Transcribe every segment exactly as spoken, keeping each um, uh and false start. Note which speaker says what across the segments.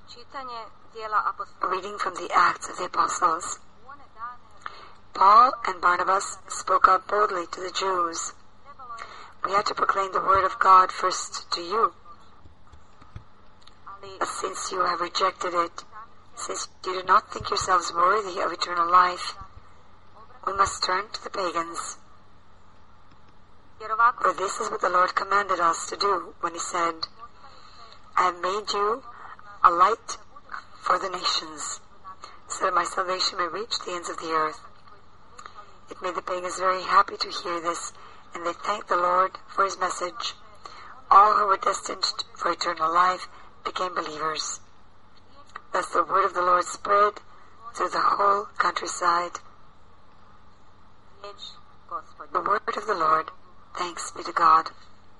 Speaker 1: Reading from the Acts of the Apostles. Paul and Barnabas spoke out boldly to the Jews. We had to proclaim the word of God first to you. But since you have rejected it, since you do not think yourselves worthy of eternal life, we must turn to the pagans. For this is what the Lord commanded us to do when he said, I have made you a light for the nations, so that my salvation may reach the ends of the earth. It made the pagans very happy to hear this, and they thanked the Lord for his message. All who were destined for eternal life became believers. Thus the word of the Lord spread through the whole countryside. The word of the Lord. Thanks be to God.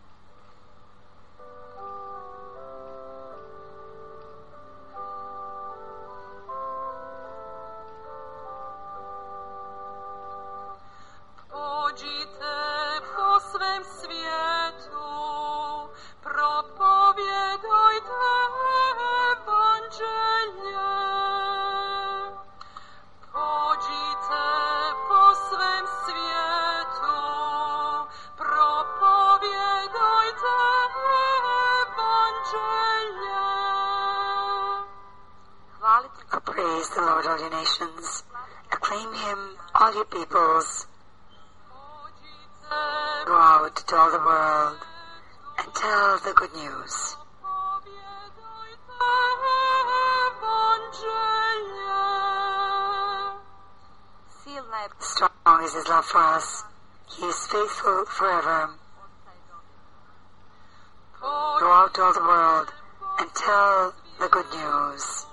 Speaker 1: Praise the Lord, all you nations. Acclaim him, all you peoples. Go out to all the world and tell the good news. Strong is his love for us. He is faithful forever. Go out to all the world and tell the good news.